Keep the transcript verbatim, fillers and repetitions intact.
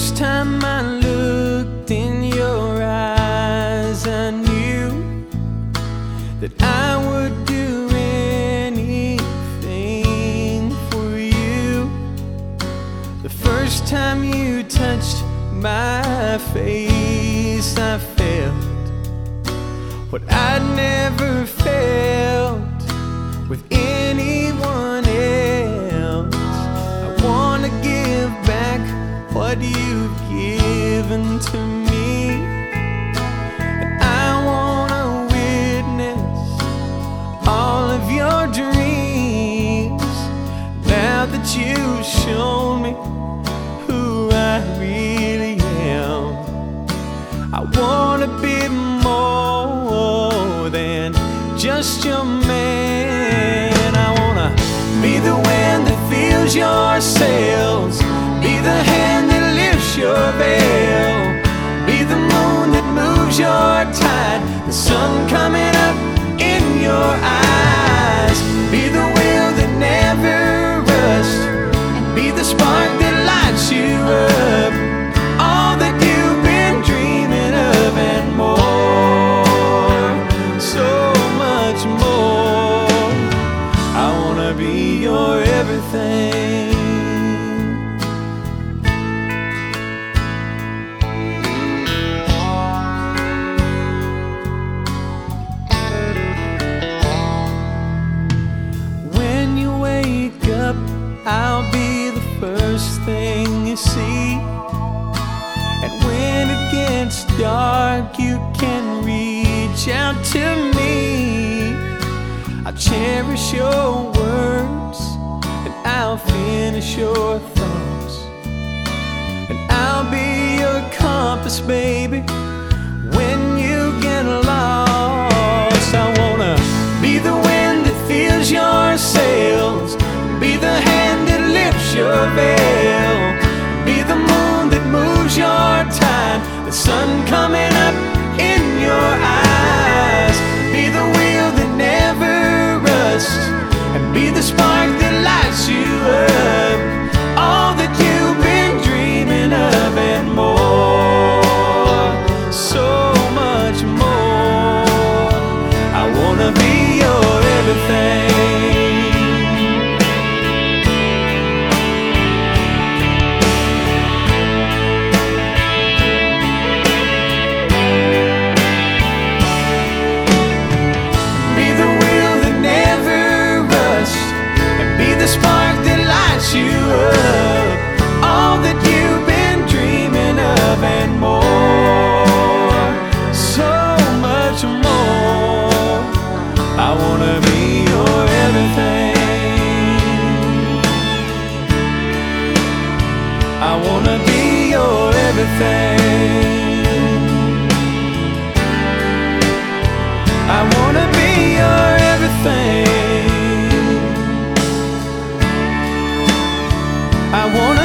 first time I looked in your eyes, I knew that I would do anything for you. The first time you touched my face, I felt what I'd never felt with anyone else. I wanna give back what you've given to me, and I wanna witness all of your dreams. Now that you've shown me who I really am, I wanna be more than just your man. I wanna be the wind that fills your sails, be the hand that lifts your veil, be the moon that moves your tide, the sun coming up in your eyes, be the wheel that never rusts, be the spark that lights you up, all that you've been dreaming of and more, so much more. I wanna be your everything. When you wake up, I'll be the first thing you see, and when it gets dark, you can reach out to me. I'll cherish your words, and I'll finish your thoughts, and I'll be your compass, baby, when you get lost. I wanna be the wind that fills your sails, be the hand that lifts your veil, be the moon that moves your tide, the sun coming up in your eyes, be the wheel that never rusts, and be the spark that lights you up, all that you've been dreaming of and more, so much more. I wanna be your everything. Spark that lights you up, all that you've been dreaming of and more, so much more. I wanna be your everything. I wanna be your everything. I wanna be your everything. I wanna